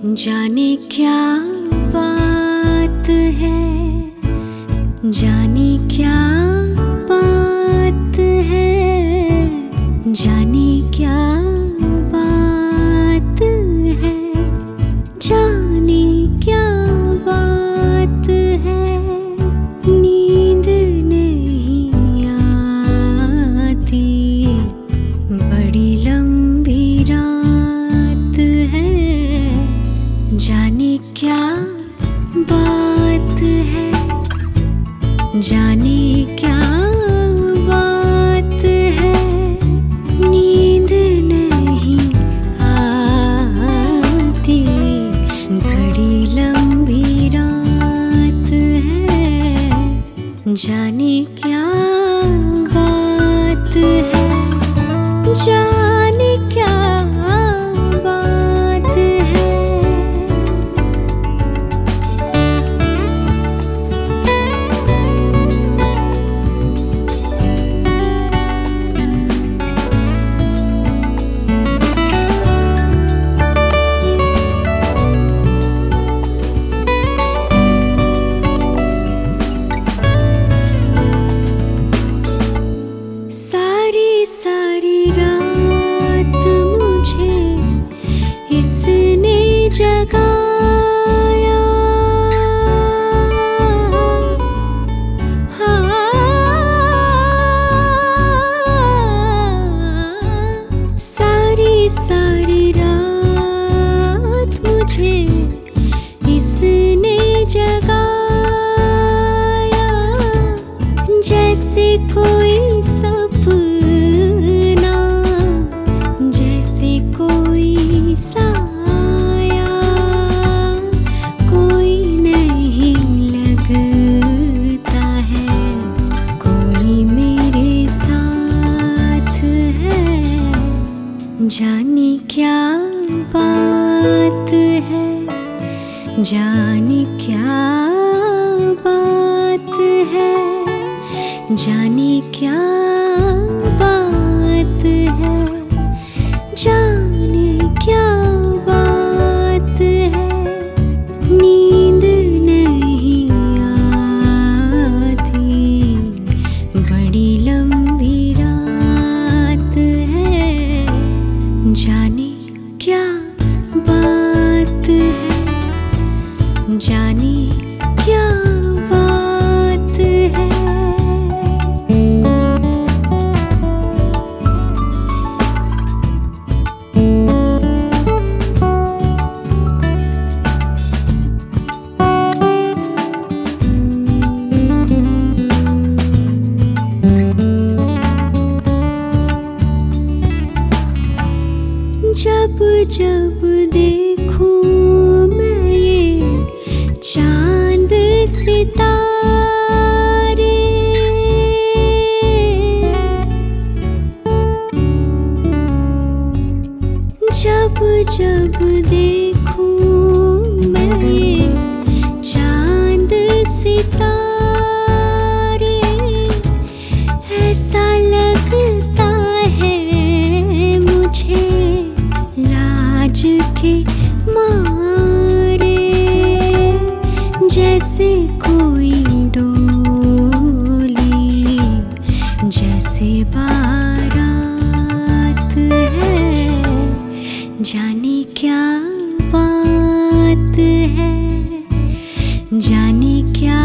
जाने क्या बात है, जाने क्या बात है, जाने क्या बात है, जाने क्या बात है। नींद नहीं आती, बड़ी लंबी रात है। जाने क्या बात है, जाने क्या बात है। नींद नहीं आती, बड़ी लंबी रात है। जाने क्या बात है, जाने क्या बात है। सारी सारी रात मुझे इसने जगाया। सारी सारी रात मुझे इसने जगाया। जैसे कोई सपना, जैसे कोई साया, कोई नहीं लगता है, कोई मेरे साथ है। जाने क्या बात है, जाने क्या बात है, जाने क्या बात है, जाने क्या बात है। नींद नहीं आती, बड़ी लंबी रात है। जाने क्या बात है, जाने क्या बात है। जब जब देखूं मैं ये चांद सितारे, जब जब देखूं मैं ये चांद सितारे, ऐसा लगता है मुझे लाज के मारे, जैसे कोई डोली, जैसे बारात है। जाने क्या बात है, जाने क्या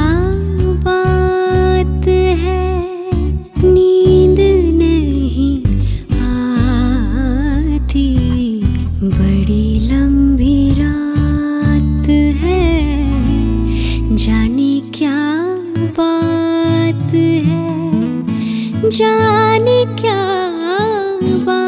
बात है। नींद नहीं आती, बड़ी लंबी रात है। जाने क्या बात है, जाने क्या बात